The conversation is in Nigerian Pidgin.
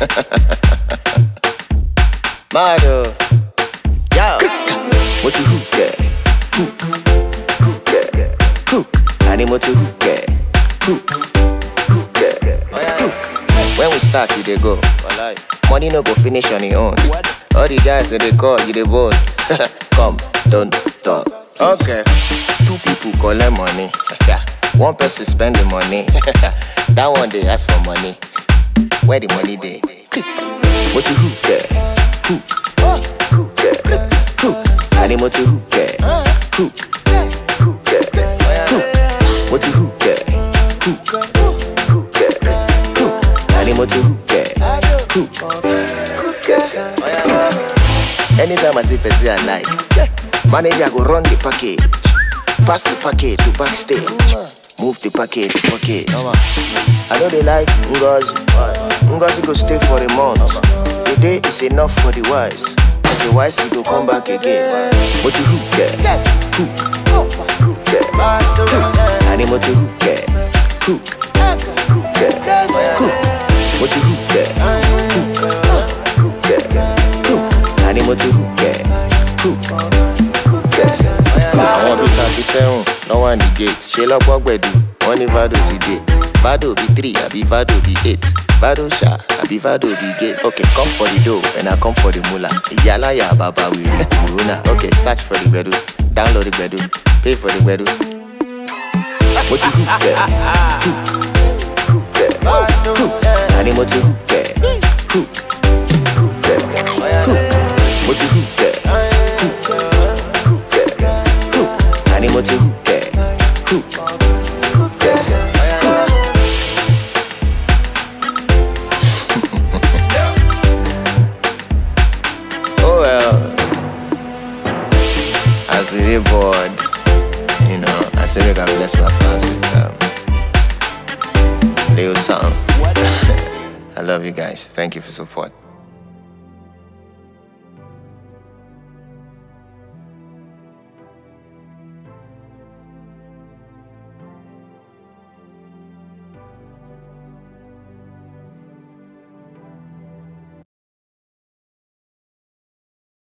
Mado, yo, what you hook there? Hook there, hook. Animal to hook there, hook there, hook. When we start, you dey go. Money no go finish on your own. All the guys that they call you, they bold. Come, don't talk. Okay, two people collect money. One person spend the money. That one they ask for money. Where the money they? What you hook there? Hook there, hook. Animal to hook there, hook there, hook. What you hook there? Hook there, hook. Animal to hook there, hook there. Anytime I see Pezzy I like, manager go run the package, pass the package to backstage, move the package to pocket. I know they like Ngozi go stay for a month. The day is enough for the wise. As the wise he go come back again. What you hook there? Hook there. Animal to hook there. Hook there. Hook. What you hook there? Hook there. Hook. Animal to hook there. Hook there. I want to start to say, no one the gate. Shell up what we do. Only Vado today. Vado be 3, I be Vado be 8. Vado sha, I be Vado be gate. Okay, come for the dough, and I come for the moolah. Yala ya baba we Runa. Okay, search for the bedu, download the bedu, pay for the bedu. What you hook there? Hook there. Hook. Animal to hook there. Hook there. Hook. What you hook there? Hook there. Hook. Animal to hook there. Hook. I was really bored, you know. I said we gotta bless my fans with Leo song. I love you guys. Thank you for support.